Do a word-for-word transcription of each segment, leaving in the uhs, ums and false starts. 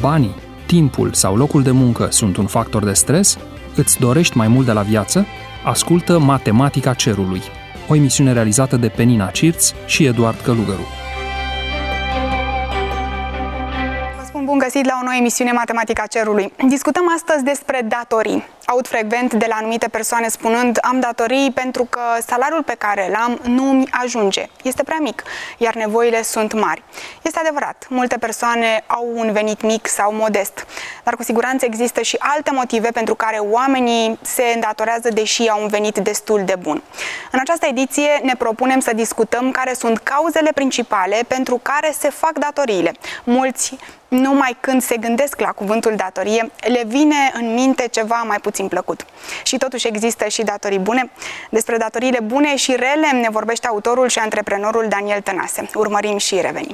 banii, timpul sau locul de muncă sunt un factor de stres? Îți dorești mai mult de la viață? Ascultă Matematica Cerului, o emisiune realizată de Penina Cirț și Eduard Călugăru. Bun găsit la o nouă emisiune Matematica Cerului. Discutăm astăzi despre datorii. Aud frecvent de la anumite persoane spunând: am datorii pentru că salariul pe care îl am nu mi ajunge, este prea mic, iar nevoile sunt mari. Este adevărat, multe persoane au un venit mic sau modest, dar cu siguranță există și alte motive pentru care oamenii se îndatorează deși au un venit destul de bun. În această ediție ne propunem să discutăm care sunt cauzele principale pentru care se fac datoriile. Mulți, numai când se gândesc la cuvântul datorie, le vine în minte ceva mai puțin plăcut. Și totuși există și datorii bune. Despre datoriile bune și rele ne vorbește autorul și antreprenorul Daniel Tănase. Urmărim și revenim.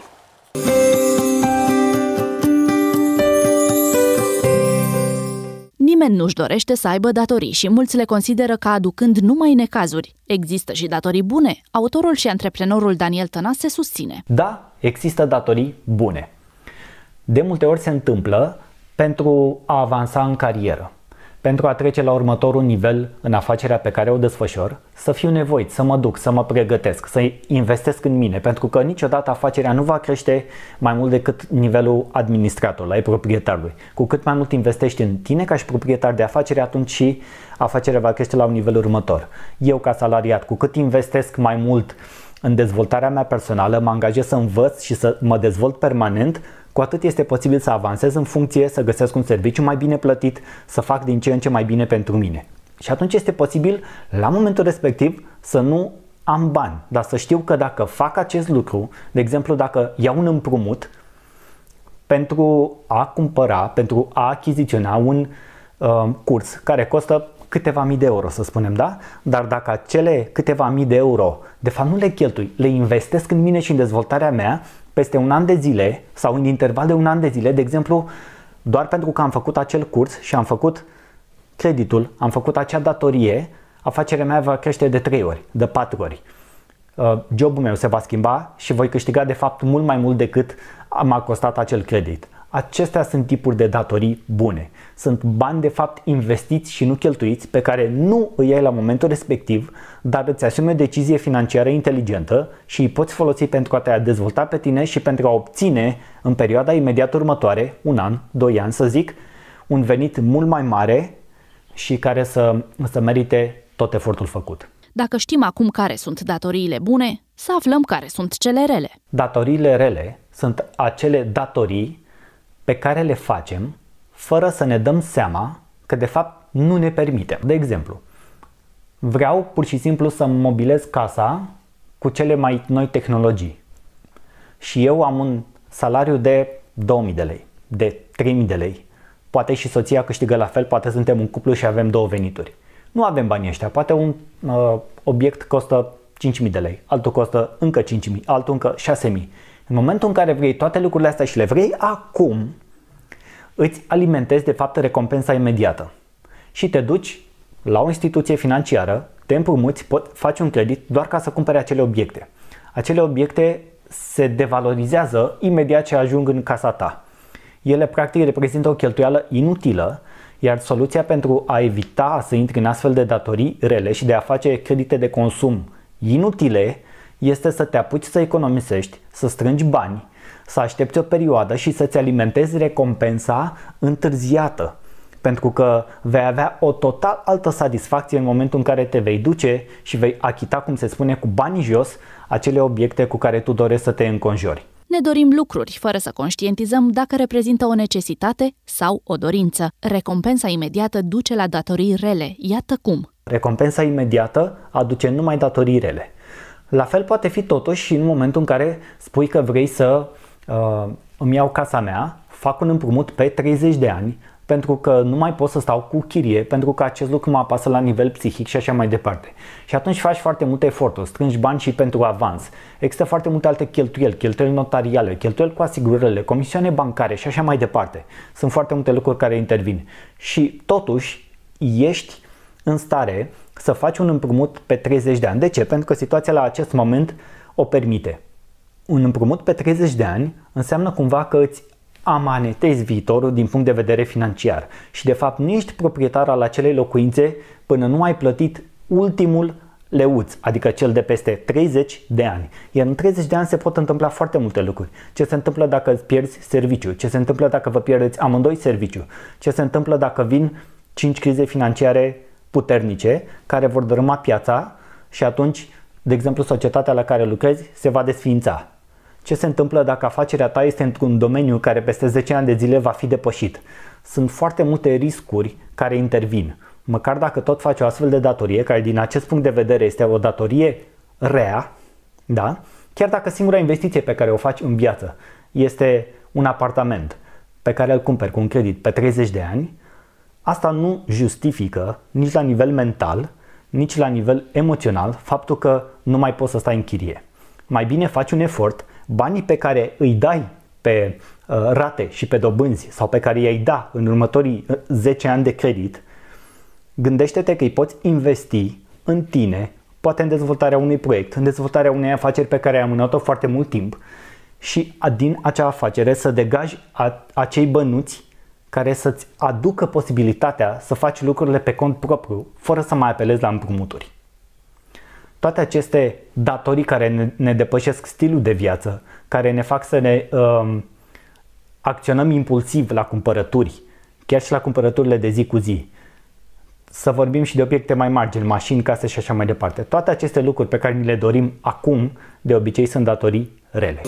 Nimeni nu-și dorește să aibă datorii și mulți le consideră ca aducând numai necazuri. Există și datorii bune. Autorul și antreprenorul Daniel Tănase susține: da, există datorii bune. De multe ori se întâmplă pentru a avansa în carieră, pentru a trece la următorul nivel în afacerea pe care o desfășor, să fiu nevoit să mă duc, să mă pregătesc, să investesc în mine, pentru că niciodată afacerea nu va crește mai mult decât nivelul administratorului, ai proprietarului. Cu cât mai mult investești în tine ca și proprietar de afacere, atunci și afacerea va crește la un nivel următor. Eu ca salariat, cu cât investesc mai mult în dezvoltarea mea personală, mă angajez să învăț și să mă dezvolt permanent, cu atât este posibil să avansez în funcție, să găsesc un serviciu mai bine plătit, să fac din ce în ce mai bine pentru mine. Și atunci este posibil, la momentul respectiv, să nu am bani, dar să știu că dacă fac acest lucru, de exemplu dacă iau un împrumut pentru a cumpăra, pentru a achiziționa un uh, curs care costă câteva mii de euro, să spunem, da? Dar dacă acele câteva mii de euro, de fapt nu le cheltui, le investesc în mine și în dezvoltarea mea, peste un an de zile sau în interval de un an de zile, de exemplu, doar pentru că am făcut acel curs și am făcut creditul, am făcut acea datorie, afacerea mea va crește de trei ori, de patru ori. Jobul meu se va schimba și voi câștiga de fapt mult mai mult decât m-a costat acel credit. Acestea sunt tipuri de datorii bune. Sunt bani de fapt investiți și nu cheltuiți, pe care nu îi ai la momentul respectiv, dar îți asumi o decizie financiară inteligentă și îi poți folosi pentru a te dezvolta pe tine și pentru a obține în perioada imediat următoare, un an, doi ani să zic, un venit mult mai mare și care să, să merite tot efortul făcut. Dacă știm acum care sunt datoriile bune, să aflăm care sunt cele rele. Datoriile rele sunt acele datorii pe care le facem fără să ne dăm seama că de fapt nu ne permitem. De exemplu, vreau pur și simplu să mobilez casa cu cele mai noi tehnologii și eu am un salariu de două mii de lei, de trei mii de lei. Poate și soția câștigă la fel, poate suntem un cuplu și avem două venituri. Nu avem banii ăștia, poate un uh, obiect costă cinci mii de lei, altul costă încă cinci mii, altul încă șase mii. În momentul în care vrei toate lucrurile astea și le vrei acum, îți alimentezi de fapt recompensa imediată și te duci la o instituție financiară, te împrumuți, pot, faci un credit doar ca să cumpere acele obiecte. Acele obiecte se devalorizează imediat ce ajung în casa ta. Ele practic reprezintă o cheltuială inutilă, iar soluția pentru a evita să intri în astfel de datorii rele și de a face credite de consum inutile este să te apuci să economisești, să strângi bani, să aștepți o perioadă și să-ți alimentezi recompensa întârziată. Pentru că vei avea o total altă satisfacție în momentul în care te vei duce și vei achita, cum se spune, cu banii jos, acele obiecte cu care tu dorești să te înconjori. Ne dorim lucruri fără să conștientizăm dacă reprezintă o necesitate sau o dorință. Recompensa imediată duce la datorii rele. Iată cum. Recompensa imediată aduce numai datorii rele. La fel poate fi totuși și în momentul în care spui că vrei să uh, îmi iau casa mea, fac un împrumut pe treizeci de ani, pentru că nu mai pot să stau cu chirie, pentru că acest lucru mă apasă la nivel psihic și așa mai departe. Și atunci faci foarte multe eforturi, strângi bani și pentru avans. Există foarte multe alte cheltuieli, cheltuieli notariale, cheltuieli cu asigurările, comisioane bancare și așa mai departe. Sunt foarte multe lucruri care intervin. Și totuși ești în stare să faci un împrumut pe treizeci de ani. De ce? Pentru că situația la acest moment o permite. Un împrumut pe treizeci de ani înseamnă cumva că îți amanetezi viitorul din punct de vedere financiar și de fapt nu ești proprietar al acelei locuințe până nu ai plătit ultimul leuț, adică cel de peste treizeci de ani. Iar în treizeci de ani se pot întâmpla foarte multe lucruri. Ce se întâmplă dacă îți pierzi serviciu? Ce se întâmplă dacă vă pierdeți amândoi serviciu? Ce se întâmplă dacă vin cinci crize financiare puternice care vor dărâma piața și atunci, de exemplu, societatea la care lucrezi se va desființa? Ce se întâmplă dacă afacerea ta este într-un domeniu care peste zece ani de zile va fi depășit? Sunt foarte multe riscuri care intervin. Măcar dacă tot faci o astfel de datorie, care din acest punct de vedere este o datorie rea, da? Chiar dacă singura investiție pe care o faci în viață este un apartament pe care îl cumperi cu un credit pe treizeci de ani, asta nu justifică nici la nivel mental, nici la nivel emoțional faptul că nu mai poți să stai în chirie. Mai bine faci un efort, banii pe care îi dai pe uh, rate și pe dobânzi sau pe care i-ai da în următorii zece ani de credit, gândește-te că îi poți investi în tine, poate în dezvoltarea unui proiect, în dezvoltarea unei afaceri pe care ai amânat-o foarte mult timp și din acea afacere să degaji a, acei bănuți care să-ți aducă posibilitatea să faci lucrurile pe cont propriu, fără să mai apelezi la împrumuturi. Toate aceste datorii care ne, ne depășesc stilul de viață, care ne fac să ne um, acționăm impulsiv la cumpărături, chiar și la cumpărăturile de zi cu zi, să vorbim și de obiecte mai mari, gen mașini, case și așa mai departe. Toate aceste lucruri pe care ni le dorim acum, de obicei sunt datorii rele.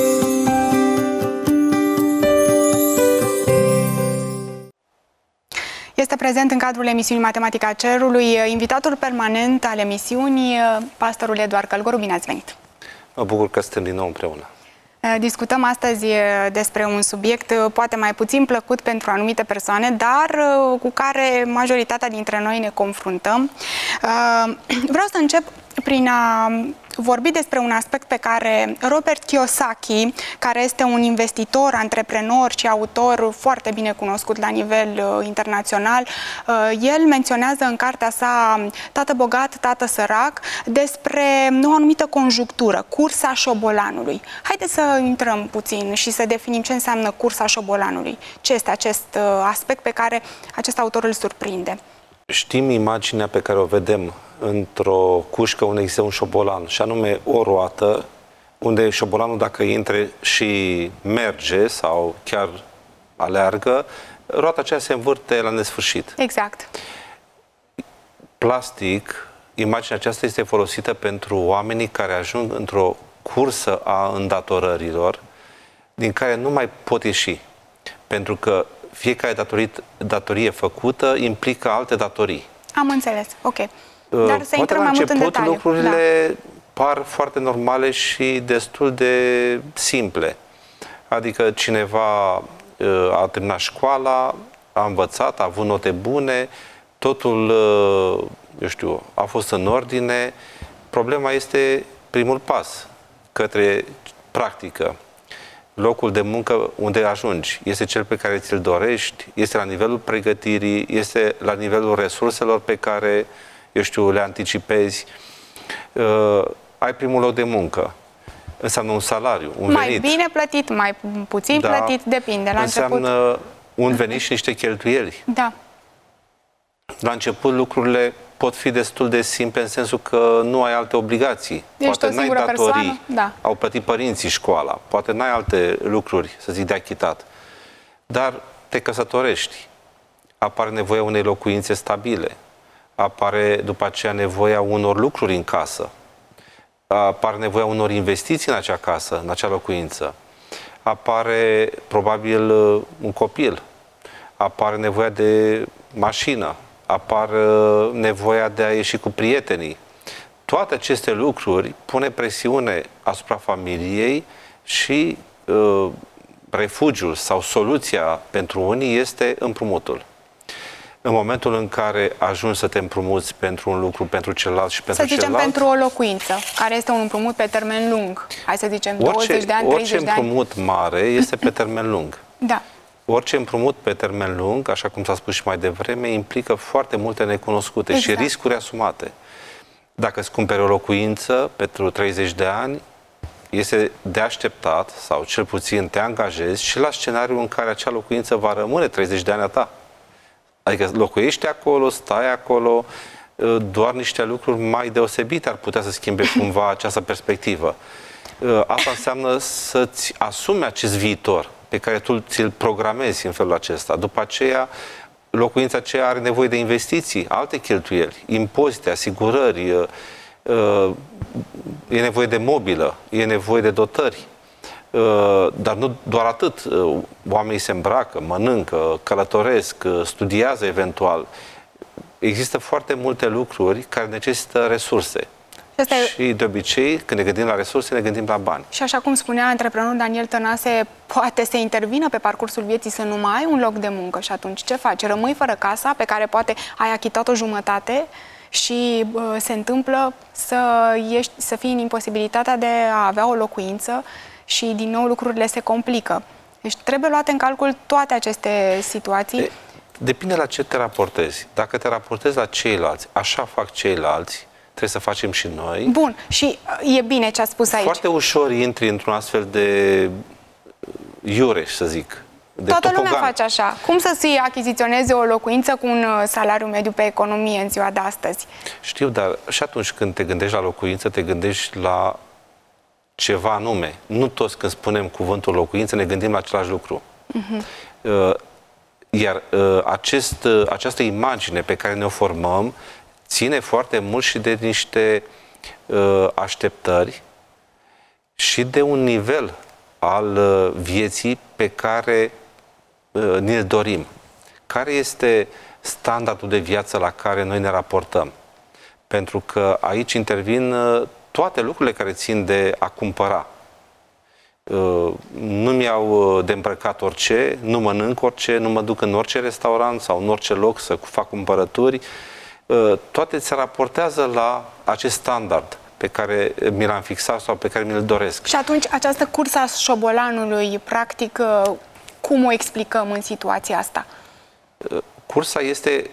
Este prezent în cadrul emisiunii Matematica Cerului invitatul permanent al emisiunii, pastorul Eduard Călgoru. Bine ați venit! Mă bucur că suntem din nou împreună. Discutăm astăzi despre un subiect poate mai puțin plăcut pentru anumite persoane, dar cu care majoritatea dintre noi ne confruntăm. Vreau să încep prin a vorbi despre un aspect pe care Robert Kiyosaki, care este un investitor, antreprenor și autor foarte bine cunoscut la nivel uh, internațional, uh, el menționează în cartea sa Tată bogat, tată sărac, despre o anumită conjunctură, cursa șobolanului. Haideți să intrăm puțin și să definim ce înseamnă cursa șobolanului. Ce este acest uh, aspect pe care acest autor îl surprinde? Știm imaginea pe care o vedem într-o cușcă unde există un șobolan, și anume o roată, unde șobolanul, dacă intre și merge sau chiar aleargă, roata aceea se învârte la nesfârșit. Exact. Plastic, imaginea aceasta este folosită pentru oamenii care ajung într-o cursă a îndatorărilor din care nu mai pot ieși, pentru că fiecare datorie, datorie făcută implică alte datorii. Am înțeles, ok. Dar să intrăm mai mult în detaliu. Lucrurile da. par foarte normale și destul de simple. Adică cineva a terminat școala, a învățat, a avut note bune, totul, eu știu, a fost în ordine. Problema este primul pas către practică. Locul de muncă unde ajungi este cel pe care ți-l dorești, este la nivelul pregătirii, este la nivelul resurselor pe care, eu știu, le anticipezi. Uh, ai primul loc de muncă. Înseamnă un salariu, un mai venit. Mai bine plătit, mai puțin da, plătit, depinde. La înseamnă început... un venit și niște cheltuieli. Da. La început lucrurile pot fi destul de simple în sensul că nu ai alte obligații. Ești poate n-ai datorii, da. au plătit părinții școala, poate n-ai alte lucruri, să zic, de achitat. Dar te căsătorești, apare nevoia unei locuințe stabile, apare după aceea nevoia unor lucruri în casă, apare nevoia unor investiții în acea casă, în acea locuință, apare probabil un copil, apare nevoia de mașină, apar nevoia de a ieși cu prietenii. Toate aceste lucruri pune presiune asupra familiei și uh, refugiul sau soluția pentru unii este împrumutul. În momentul în care ajungi să te împrumuți pentru un lucru, pentru celălalt și pentru celălalt... Să zicem pentru o locuință, care este un împrumut pe termen lung. Hai să zicem douăzeci de ani, treizeci de ani. Orice împrumut mare este pe termen lung. Da. Orice împrumut pe termen lung, așa cum s-a spus și mai devreme, implică foarte multe necunoscute exact. și riscuri asumate. Dacă îți cumperi o locuință pentru treizeci de ani, este de așteptat, sau cel puțin te angajezi și la scenariul în care acea locuință va rămâne treizeci de ani a ta. Adică locuiești acolo, stai acolo, doar niște lucruri mai deosebite ar putea să schimbe cumva această perspectivă. Asta înseamnă să-ți asumi acest viitor pe care tu ți-l programezi în felul acesta. După aceea, locuința aceea are nevoie de investiții, alte cheltuieli, impozite, asigurări, e nevoie de mobilă, e nevoie de dotări. Dar nu doar atât. Oamenii se îmbracă, mănâncă, călătoresc, studiază eventual. Există foarte multe lucruri care necesită resurse. Și, și de obicei, când ne gândim la resurse, ne gândim la bani. Și așa cum spunea antreprenorul Daniel Tănase, poate să intervină pe parcursul vieții să nu mai ai un loc de muncă și atunci ce faci? Rămâi fără casa pe care poate ai achitat o jumătate și uh, se întâmplă să, ești, să fii în imposibilitatea de a avea o locuință și din nou lucrurile se complică. Deci trebuie luate în calcul toate aceste situații. De, depinde la ce te raportezi. Dacă te raportezi la ceilalți, așa fac ceilalți, trebuie să facem și noi. Bun, și e bine ce ați spus aici. Foarte ușor intri într-un astfel de iureș, să zic. De Toată topogan. lumea face așa. Cum să-ți achiziționeze o locuință cu un salariu mediu pe economie în ziua de astăzi? Știu, dar și atunci când te gândești la locuință, te gândești la ceva anume. Nu toți când spunem cuvântul locuință ne gândim la același lucru. Uh-huh. Iar acest, această imagine pe care ne-o formăm ține foarte mult și de niște așteptări și de un nivel al vieții pe care ne-l dorim. Care este standardul de viață la care noi ne raportăm? Pentru că aici intervin toate lucrurile care țin de a cumpăra. Nu-mi iau de îmbrăcat orice, nu mănânc orice, nu mă duc în orice restaurant sau în orice loc să fac cumpărături. Toate se raportează la acest standard pe care mi l-am fixat sau pe care mi-l doresc. Și atunci această cursă a șobolanului, practic, cum o explicăm în situația asta? Cursa este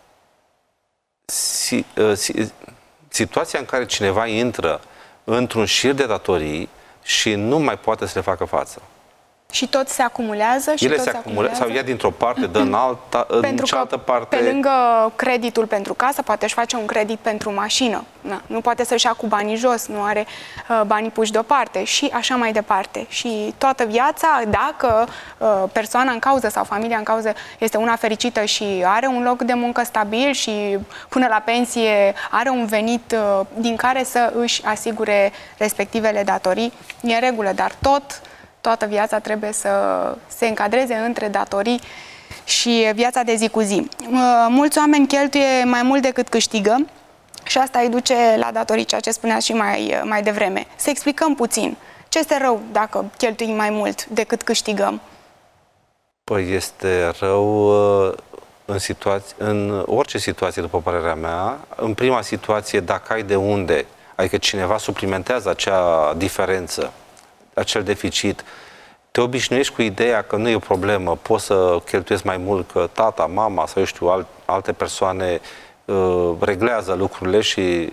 si, si, situația în care cineva intră într-un șir de datorii și nu mai poate să le facă față. Și tot se acumulează? Și Ele tot se acumulează sau ia dintr-o parte, dă în alta, în cealaltă parte. Pe lângă creditul pentru casă, poate își face un credit pentru mașină. Na, nu poate să-și ia cu banii jos, nu are uh, banii puși deoparte și așa mai departe. Și toată viața, dacă uh, persoana în cauză sau familia în cauză este una fericită și are un loc de muncă stabil și până la pensie are un venit uh, din care să își asigure respectivele datorii, e în regulă, dar tot toată viața trebuie să se încadreze între datorii și viața de zi cu zi. Mulți oameni cheltuie mai mult decât câștigă și asta îi duce la datorii, ceea ce spuneați și mai, mai devreme. Să explicăm puțin. Ce este rău dacă cheltuim mai mult decât câștigăm? Păi este rău în, situație, în orice situație, după părerea mea. În prima situație, dacă ai de unde, adică cineva suplimentează acea diferență, acel deficit, te obișnuiești cu ideea că nu e o problemă, poți să cheltuiesc mai mult, că tata, mama sau eu știu, alt, alte persoane uh, reglează lucrurile și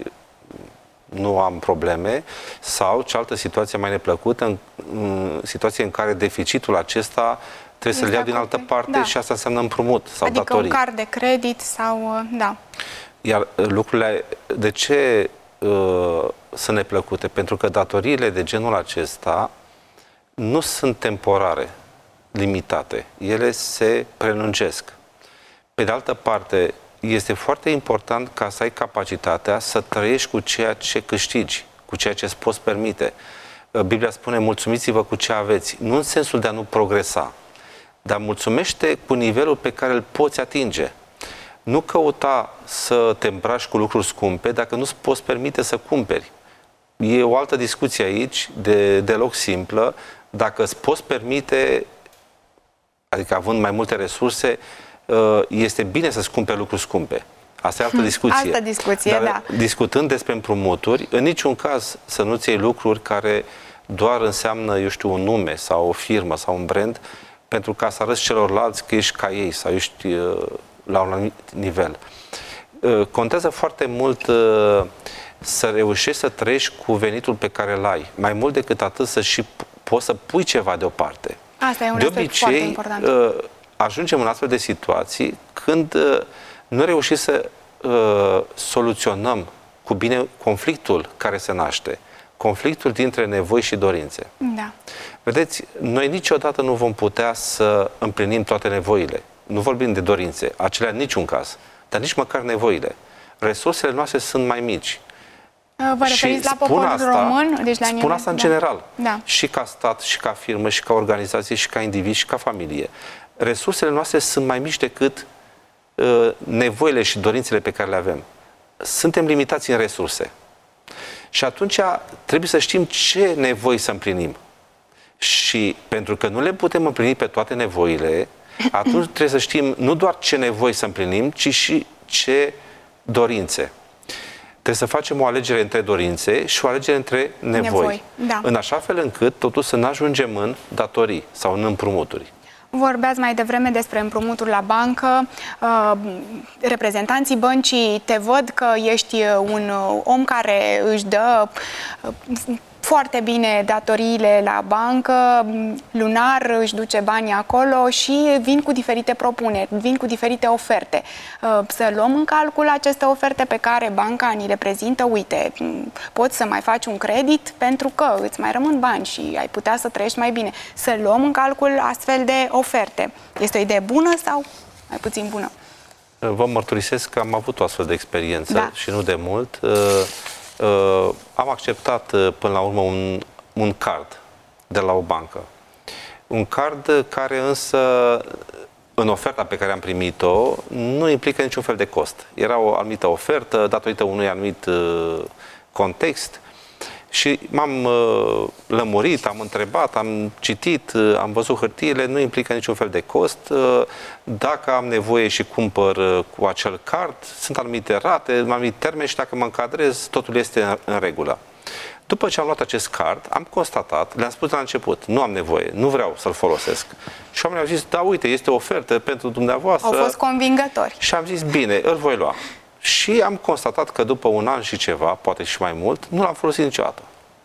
nu am probleme, sau cealaltă situație mai neplăcută, în, în situație în care deficitul acesta trebuie să-l iau din altă parte, da. Și asta înseamnă împrumut sau adică datorii. Adică un card de credit sau, da. Iar lucrurile, de ce uh, sunt neplăcute? Pentru că datoriile de genul acesta nu sunt temporare, limitate. Ele se prelungesc. Pe de altă parte, este foarte important ca să ai capacitatea să trăiești cu ceea ce câștigi, cu ceea ce îți poți permite. Biblia spune, mulțumiți-vă cu ce aveți. Nu în sensul de a nu progresa, dar mulțumește cu nivelul pe care îl poți atinge. Nu căuta să te îmbraci cu lucruri scumpe dacă nu-ți poți permite să cumperi. E o altă discuție aici, de, deloc simplă. Dacă îți poți permite, adică având mai multe resurse, este bine să-ți cumperi lucruri scumpe. Asta e altă discuție. Altă discuție, Dar, da. discutând despre împrumuturi, în niciun caz să nu-ți iei lucruri care doar înseamnă, eu știu, un nume sau o firmă sau un brand, pentru ca să arăți celorlalți că ești ca ei sau ești la un anumit nivel. Contează foarte mult să reușești să trăiești cu venitul pe care îl ai. Mai mult decât atât, să și poți să pui ceva deoparte. Asta e un de aspect obicei, foarte important. Ajungem în astfel de situații când nu reușim să uh, soluționăm cu bine conflictul care se naște. Conflictul dintre nevoi și dorințe. Da. Vedeți, noi niciodată nu vom putea să împlinim toate nevoile. Nu vorbim de dorințe, acelea în niciun caz, dar nici măcar nevoile. Resursele noastre sunt mai mici. Vă referiți la poporul asta, român? Deci la spun nivel, asta în da. general. Da. Și ca stat, și ca firmă, și ca organizație, și ca individ, și ca familie. Resursele noastre sunt mai mici decât uh, nevoile și dorințele pe care le avem. Suntem limitați în resurse. Și atunci trebuie să știm ce nevoi să împlinim. Și pentru că nu le putem împlini pe toate nevoile, atunci trebuie să știm nu doar ce nevoi să împlinim, ci și ce dorințe. Trebuie să facem o alegere între dorințe și o alegere între nevoi. nevoi da. În așa fel încât totuși să nu ajungem în datorii sau în împrumuturi. Vorbeați mai devreme despre împrumuturi la bancă. Reprezentanții băncii te văd că ești un om care își dă foarte bine datoriile la bancă, lunar își duce banii acolo și vin cu diferite propuneri, vin cu diferite oferte. Să luăm în calcul aceste oferte pe care banca ni le prezintă. Uite, poți să mai faci un credit pentru că îți mai rămân bani și ai putea să trăiești mai bine. Să luăm în calcul astfel de oferte. Este o idee bună sau mai puțin bună? Vă mărturisesc că am avut o astfel de experiență, da, și nu de mult. Uh, am acceptat uh, până la urmă un, un card de la o bancă. Un card care însă, în oferta pe care am primit-o, nu implică niciun fel de cost. Era o anumită ofertă, datorită unui anumit uh, context, și m-am uh, lămurit, am întrebat, am citit, uh, am văzut hârtiile, nu implică niciun fel de cost. Uh, dacă am nevoie și cumpăr uh, cu acel card, sunt anumite rate, anumite termeni și dacă mă încadrez, totul este în, în regulă. După ce am luat acest card, am constatat, le-am spus la început, nu am nevoie, nu vreau să-l folosesc. Și oamenii au zis, da, uite, este o ofertă pentru dumneavoastră. Au fost convingători. Și am zis, bine, îl voi lua. Și am constatat că după un an și ceva, poate și mai mult, nu l-am folosit niciodată.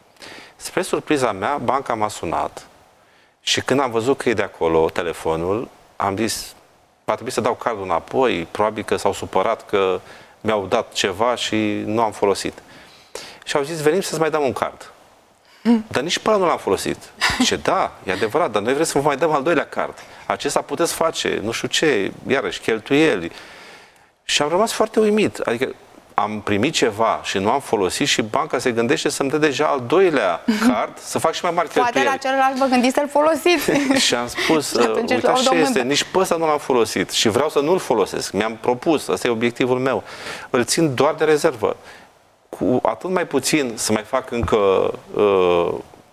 Spre surpriza mea, banca m-a sunat și când am văzut că e de acolo telefonul, am zis, va trebui să dau cardul înapoi, probabil că s-au supărat că mi-au dat ceva și nu am folosit. Și au zis, venim să-ți mai dăm un card. Mm. Dar nici pe ăla nu l-am folosit. Zice, da, e adevărat, dar noi vrem să vă mai dăm al doilea card. Acesta puteți face, nu știu ce, iarăși, cheltuieli. Și am rămas foarte uimit. Adică am primit ceva și nu am folosit și banca se gândește să-mi dea deja al doilea card, să fac și mai mari cheltuieli. Poate la celălalt vă gândiți să-l folosiți. Și am spus, uite așa este, nici pe ăsta nu l-am folosit și vreau să nu-l folosesc. Mi-am propus, ăsta e obiectivul meu. Îl țin doar de rezervă. Cu atât mai puțin să mai fac încă uh,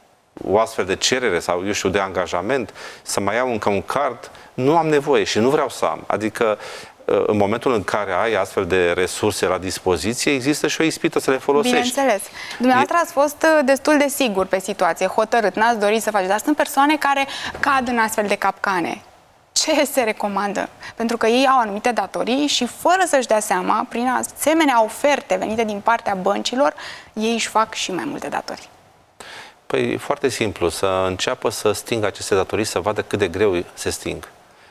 o astfel de cerere sau, eu știu, de angajament, să mai iau încă un card, nu am nevoie și nu vreau să am. Adică în momentul în care ai astfel de resurse la dispoziție, există și o ispită să le folosești. Bineînțeles. Dumneavoastră ați fost destul de sigur pe situație, hotărât, n-ați dorit să faceți, dar sunt persoane care cad în astfel de capcane. Ce se recomandă? Pentru că ei au anumite datorii și fără să-și dea seama, prin asemenea oferte venite din partea băncilor, ei își fac și mai multe datorii. Păi, foarte simplu, să înceapă să stingă aceste datorii, să vadă cât de greu se sting.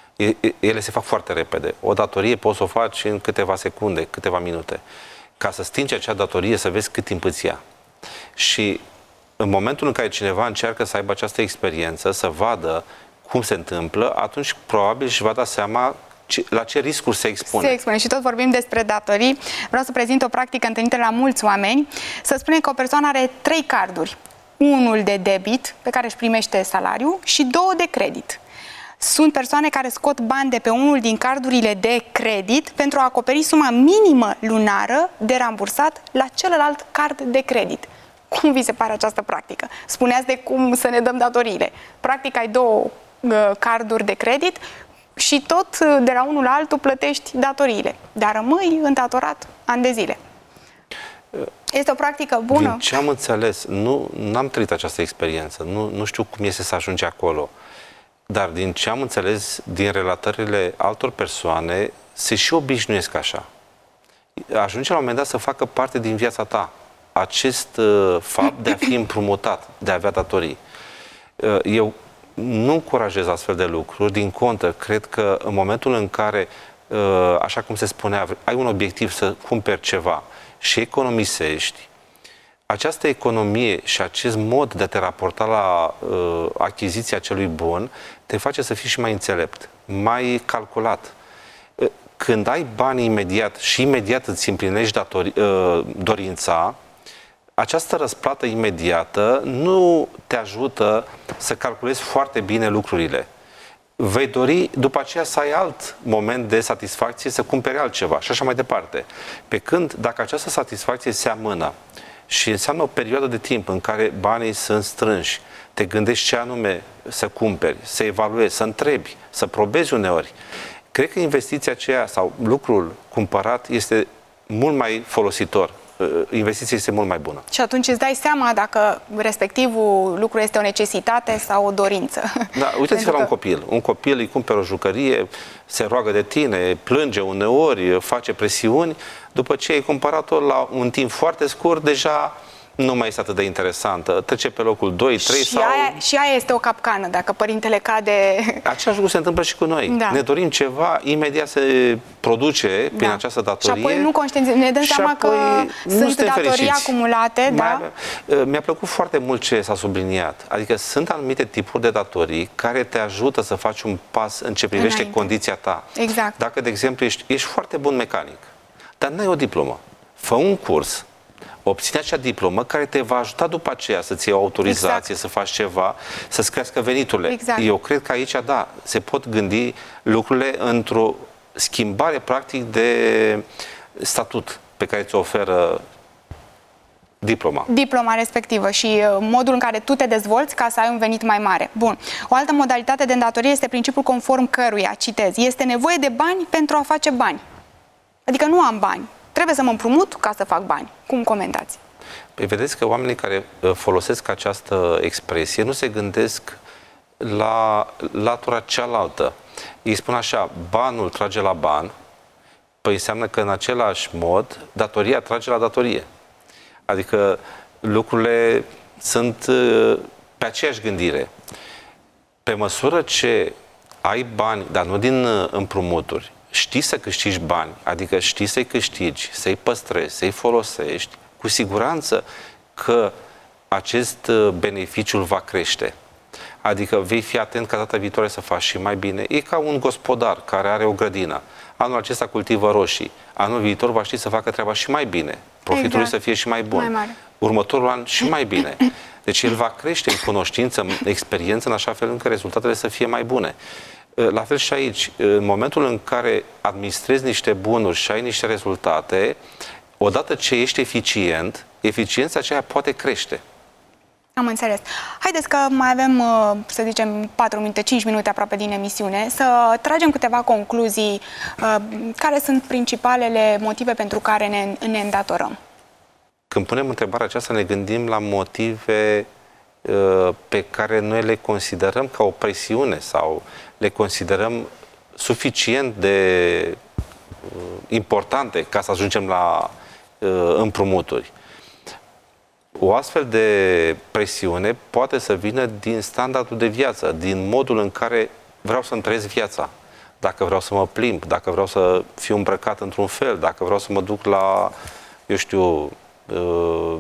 Ele se fac foarte repede. O datorie poți să o faci în câteva secunde, câteva minute. Ca să stingi acea datorie, să vezi cât timp îți ia. Și în momentul în care cineva încearcă să aibă această experiență, să vadă cum se întâmplă, atunci probabil își va da seama la ce riscuri se expune. Se expune și tot vorbim despre datorii. Vreau să prezint o practică întâlnită la mulți oameni. Să spunem că o persoană are trei carduri. Unul de debit, pe care își primește salariu, și două de credit. Sunt persoane care scot bani de pe unul din cardurile de credit pentru a acoperi suma minimă lunară de rambursat la celălalt card de credit. Cum vi se pare această practică? Spuneați de cum să ne dăm datoriile. Practic ai două uh, carduri de credit și tot uh, de la unul la altul plătești datoriile. Dar rămâi îndatorat ani de zile. Este o practică bună? Din ce am înțeles, nu am trăit această experiență, nu, nu știu cum este să ajungi acolo. Dar din ce am înțeles din relatările altor persoane, se și obișnuiesc așa. ajunge la un moment dat să facă parte din viața ta acest uh, fapt de a fi împrumutat, de a avea datorii. Uh, eu nu încurajez astfel de lucruri, din contră, cred că în momentul în care, uh, așa cum se spunea, ai un obiectiv să cumperi ceva și economisești, această economie și acest mod de a te raporta la uh, achiziția acelui bun te face să fii și mai înțelept, mai calculat. Uh, când ai bani imediat și imediat îți împlinești datori, uh, dorința, această răsplată imediată nu te ajută să calculezi foarte bine lucrurile. Vei dori după aceea să ai alt moment de satisfacție, să cumperi altceva și așa mai departe. Pe când, dacă această satisfacție se amână și înseamnă o perioadă de timp în care banii sunt strânși, te gândești ce anume să cumperi, să evaluezi, să întrebi, să probezi uneori, cred că investiția aceea sau lucrul cumpărat este mult mai folositor. Investiția este mult mai bună. Și atunci îți dai seama dacă respectivul lucru este o necesitate sau o dorință. Da, uitați-vă la un copil. Un copil îi cumpără o jucărie, se roagă de tine, plânge uneori, face presiuni. După ce ai cumpărat-o la un timp foarte scurt, deja nu mai este atât de interesantă. Trece pe locul doi, trei și sau... Aia, și aia este o capcană, dacă părintele cade... Același lucru se întâmplă și cu noi. Da. Ne dorim ceva, imediat se produce da. prin această datorie. Și apoi nu conștientizăm, ne dăm seama că sunt datorii fericiți. acumulate. Da? Mi-a plăcut foarte mult ce s-a subliniat. Adică sunt anumite tipuri de datorii care te ajută să faci un pas în ce privește Înainte. condiția ta. Exact. Dacă, de exemplu, ești, ești foarte bun mecanic, dar n-ai o diplomă, fă un curs, obține acea diplomă care te va ajuta după aceea să-ți iei o autorizație, exact. să faci ceva, să-ți crească veniturile. Exact. Eu cred că aici, da, se pot gândi lucrurile într-o schimbare, practic, de statut pe care ți-o oferă diploma. Diploma respectivă și modul în care tu te dezvolți ca să ai un venit mai mare. Bun. O altă modalitate de îndatorie este principiul conform căruia, citez, este nevoie de bani pentru a face bani. Adică nu am bani. Trebuie să mă împrumut ca să fac bani. Cum comentați? Păi vedeți că oamenii care folosesc această expresie nu se gândesc la latura cealaltă. Ei spun așa, banul trage la ban, păi înseamnă că în același mod datoria trage la datorie. Adică lucrurile sunt pe aceeași gândire. Pe măsură ce ai bani, dar nu din împrumuturi, știi să câștigi bani, adică știi să-i câștigi, să-i păstrezi, să-i folosești, cu siguranță că acest beneficiu va crește. Adică vei fi atent ca data viitoare să faci și mai bine. E ca un gospodar care are o grădină. Anul acesta cultivă roșii. Anul viitor va ști să facă treaba și mai bine. Profitul exact. să fie și mai bun. Mai Următorul an și mai bine. Deci el va crește în cunoștință, în experiență, în așa fel încât rezultatele să fie mai bune. La fel și aici, în momentul în care administrezi niște bunuri și ai niște rezultate, odată ce ești eficient, eficiența aceea poate crește. Am înțeles. Haideți că mai avem, să zicem, patru minute, cinci minute aproape din emisiune, să tragem câteva concluzii. Care sunt principalele motive pentru care ne, ne îndatorăm? Când punem întrebarea aceasta, ne gândim la motive pe care noi le considerăm ca o presiune sau le considerăm suficient de importante ca să ajungem la împrumuturi. O astfel de presiune poate să vină din standardul de viață, din modul în care vreau să-mi trăiesc viața. Dacă vreau să mă plimb, dacă vreau să fiu îmbrăcat într-un fel, dacă vreau să mă duc la, eu știu, uh,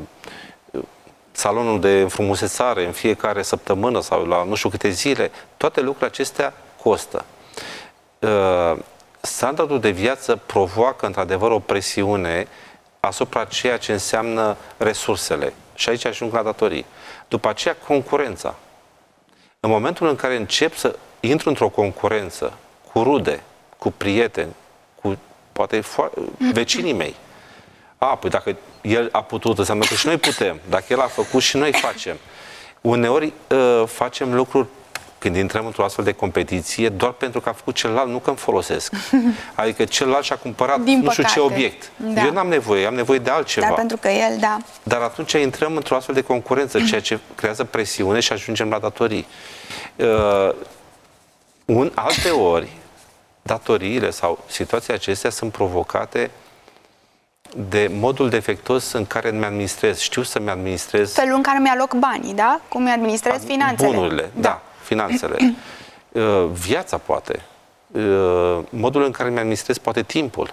salonul de înfrumusețare în fiecare săptămână sau la nu știu câte zile, toate lucrurile acestea costă. Uh, standardul de viață provoacă într-adevăr o presiune asupra ceea ce înseamnă resursele. Și aici ajung la datorii. După aceea, concurența. În momentul în care încep să intru într-o concurență cu rude, cu prieteni, cu poate vecinii mei. A, păi dacă el a putut, înseamnă că și noi putem. Dacă el a făcut, și noi facem. Uneori uh, facem lucruri când intrăm într-o astfel de competiție, doar pentru că a făcut celălalt, nu că îmi folosesc. Adică celălalt și-a cumpărat Din nu știu păcate. ce obiect. Da. Eu n-am nevoie, am nevoie de altceva. Da, pentru că el, da. Dar atunci intrăm într-o astfel de concurență, ceea ce creează presiune și ajungem la datorii. Uh, un, alte ori, datoriile sau situațiile acestea sunt provocate de modul defectuos în care îmi administrez. Știu să-mi administrez... Felul în care mi-aloc banii, da? Cum mi administrez finanțele. Bunurile, da, da finanțele. Viața, poate. Modul în care mi administrez, poate, timpul.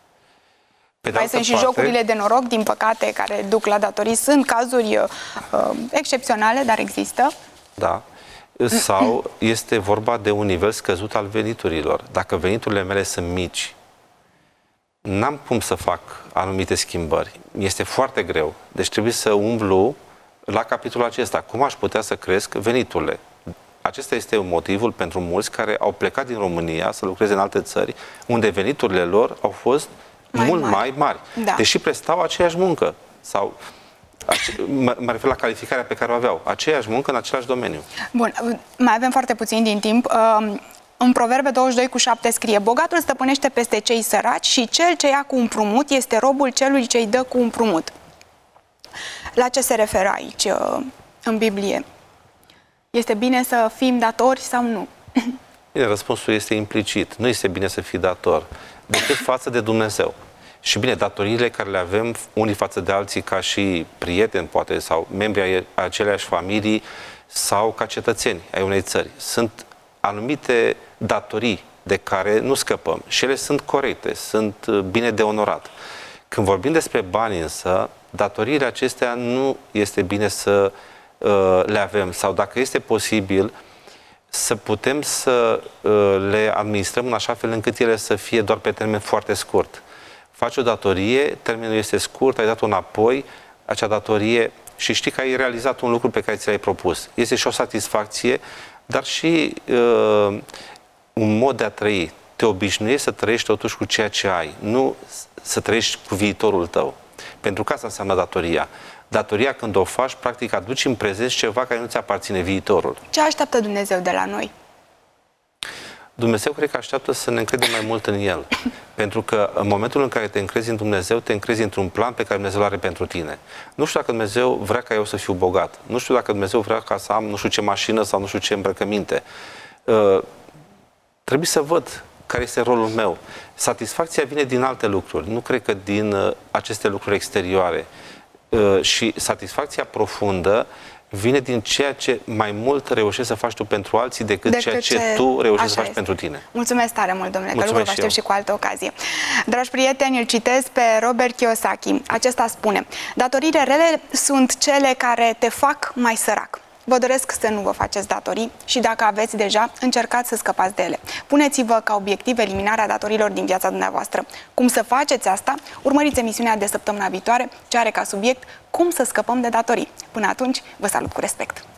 Pe mai sunt și parte, jocurile de noroc, din păcate, care duc la datorii. Sunt cazuri uh, excepționale, dar există. Da. Sau este vorba de un nivel scăzut al veniturilor. Dacă veniturile mele sunt mici, n-am cum să fac anumite schimbări. Este foarte greu. Deci trebuie să umblu la capitolul acesta. Cum aș putea să cresc veniturile? Acesta este motivul pentru mulți care au plecat din România să lucreze în alte țări, unde veniturile lor au fost mai mult mari. mai mari. Da. Deși prestau aceeași muncă. Sau, mă, mă refer la calificarea pe care o aveau. Aceeași muncă în același domeniu. Bun, mai avem foarte puțin din timp. În Proverbe douăzeci și doi cu șapte scrie: bogatul stăpânește peste cei săraci și cel ce ia cu împrumut este robul celui ce îi dă cu împrumut. La ce se referă aici în Biblie? Este bine să fim datori sau nu? Bine, răspunsul este implicit. Nu este bine să fii dator, decât față de Dumnezeu. Și bine, datoriile care le avem unii față de alții ca și prieteni, poate, sau membri ai aceleași familii, sau ca cetățeni ai unei țări. Sunt anumite datorii de care nu scăpăm și ele sunt corecte, sunt bine de onorat. Când vorbim despre bani însă, datoriile acestea nu este bine să uh, le avem, sau dacă este posibil să putem să uh, le administrăm în așa fel încât ele să fie doar pe termen foarte scurt. Faci o datorie, termenul este scurt, ai dat-o înapoi, acea datorie, și știi că ai realizat un lucru pe care ți l-ai propus. Este și o satisfacție, dar și uh, un mod de a trăi. Te obișnuiești să trăiești totuși cu ceea ce ai, nu să trăiești cu viitorul tău. Pentru că asta înseamnă datoria. Datoria, când o faci, practic aduci în prezent ceva care nu ți aparține, viitorul. Ce așteaptă Dumnezeu de la noi? Dumnezeu cred că așteaptă să ne încredem mai mult în El. Pentru că în momentul în care te încrezi în Dumnezeu, te încrezi într-un plan pe care Dumnezeu are pentru tine. Nu știu dacă Dumnezeu vrea ca eu să fiu bogat. Nu știu dacă Dumnezeu vrea ca să am nu știu ce mașină sau nu știu ce îmbrăcăminte. Uh, trebuie să văd care este rolul meu. Satisfacția vine din alte lucruri. Nu cred că din uh, aceste lucruri exterioare. Uh, și satisfacția profundă vine din ceea ce mai mult reușești să faci tu pentru alții decât, decât ceea ce, ce tu reușești să faci este. pentru tine. Mulțumesc tare mult, domnule Călugăr, vă aștept și cu altă ocazie. Dragi prieteni, îl citesc pe Robert Kiyosaki. Acesta spune: datoriile rele sunt cele care te fac mai sărac. Vă doresc să nu vă faceți datorii și dacă aveți deja, încercați să scăpați de ele. Puneți-vă ca obiectiv eliminarea datorilor din viața dumneavoastră. Cum să faceți asta? Urmăriți emisiunea de săptămâna viitoare, ce are ca subiect cum să scăpăm de datorii. Până atunci, vă salut cu respect!